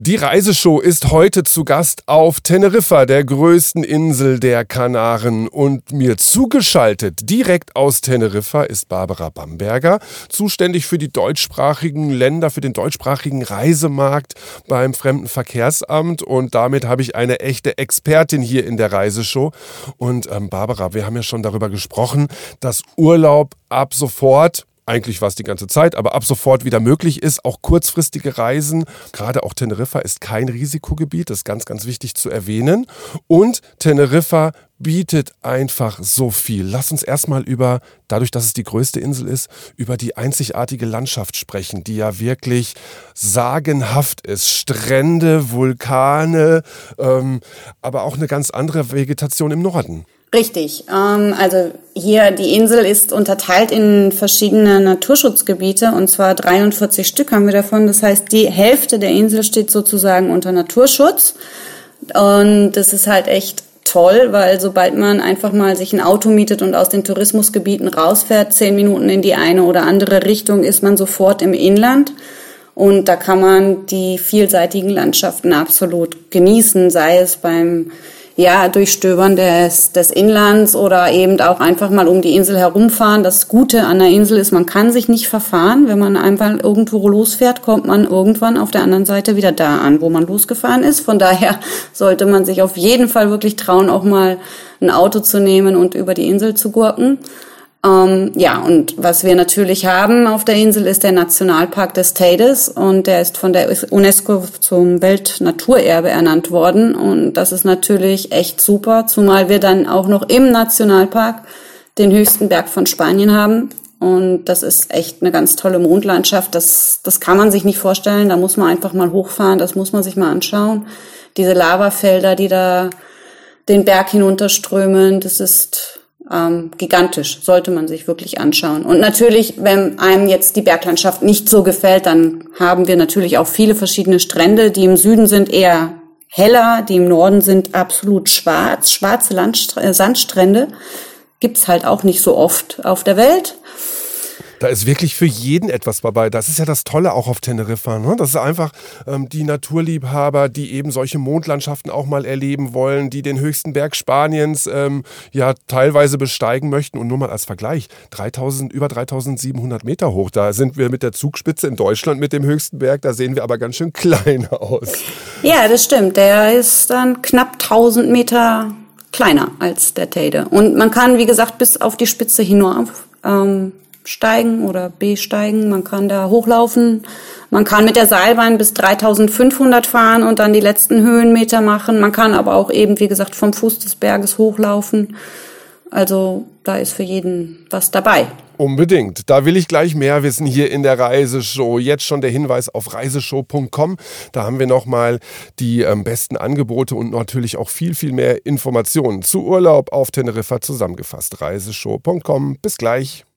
Die Reiseshow ist heute zu Gast auf Teneriffa, der größten Insel der Kanaren. Und mir zugeschaltet, direkt aus Teneriffa, ist Barbara Bamberger, zuständig für die deutschsprachigen Länder, für den deutschsprachigen Reisemarkt beim Fremdenverkehrsamt. Und damit habe ich eine echte Expertin hier in der Reiseshow. Und Barbara, wir haben ja schon darüber gesprochen, dass Urlaub ab sofort, eigentlich war es die ganze Zeit, aber ab sofort wieder möglich ist, auch kurzfristige Reisen. Gerade auch Teneriffa ist kein Risikogebiet, das ist ganz, ganz wichtig zu erwähnen. Und Teneriffa bietet einfach so viel. Lass uns erstmal dadurch, dass es die größte Insel ist, über die einzigartige Landschaft sprechen, die ja wirklich sagenhaft ist. Strände, Vulkane, aber auch eine ganz andere Vegetation im Norden. Richtig. Also hier die Insel ist unterteilt in verschiedene Naturschutzgebiete, und zwar 43 Stück haben wir davon. Das heißt, die Hälfte der Insel steht sozusagen unter Naturschutz. Und das ist halt echt toll, weil sobald man einfach mal sich ein Auto mietet und aus den Tourismusgebieten rausfährt, 10 Minuten in die eine oder andere Richtung, ist man sofort im Inland. Und da kann man die vielseitigen Landschaften absolut genießen, sei es beim Durchstöbern des Inlands oder eben auch einfach mal um die Insel herumfahren. Das Gute an der Insel ist, man kann sich nicht verfahren. Wenn man einfach irgendwo losfährt, kommt man irgendwann auf der anderen Seite wieder da an, wo man losgefahren ist. Von daher sollte man sich auf jeden Fall wirklich trauen, auch mal ein Auto zu nehmen und über die Insel zu gurken. Und was wir natürlich haben auf der Insel ist der Nationalpark des Teide, und der ist von der UNESCO zum Weltnaturerbe ernannt worden, und das ist natürlich echt super, zumal wir dann auch noch im Nationalpark den höchsten Berg von Spanien haben, und das ist echt eine ganz tolle Mondlandschaft. Das kann man sich nicht vorstellen, da muss man einfach mal hochfahren, das muss man sich mal anschauen. Diese Lavafelder, die da den Berg hinunterströmen, das ist gigantisch, sollte man sich wirklich anschauen. Und natürlich, wenn einem jetzt die Berglandschaft nicht so gefällt, dann haben wir natürlich auch viele verschiedene Strände. Die im Süden sind eher heller, die im Norden sind absolut schwarz. Schwarze Sandstrände gibt's halt auch nicht so oft auf der Welt. Da ist wirklich für jeden etwas dabei. Das ist ja das Tolle auch auf Teneriffa, ne? Das ist einfach die Naturliebhaber, die eben solche Mondlandschaften auch mal erleben wollen, die den höchsten Berg Spaniens teilweise besteigen möchten. Und nur mal als Vergleich, über 3700 Meter hoch. Da sind wir mit der Zugspitze in Deutschland mit dem höchsten Berg. Da sehen wir aber ganz schön klein aus. Ja, das stimmt. Der ist dann knapp 1000 Meter kleiner als der Teide. Und man kann, wie gesagt, bis auf die Spitze hinauf steigen oder besteigen. Man kann da hochlaufen. Man kann mit der Seilbahn bis 3500 fahren und dann die letzten Höhenmeter machen. Man kann aber auch eben, wie gesagt, vom Fuß des Berges hochlaufen. Also da ist für jeden was dabei. Unbedingt. Da will ich gleich mehr wissen hier in der Reiseshow. Jetzt schon der Hinweis auf reiseshow.com. Da haben wir nochmal die besten Angebote und natürlich auch viel, viel mehr Informationen zu Urlaub auf Teneriffa zusammengefasst. Reiseshow.com. Bis gleich.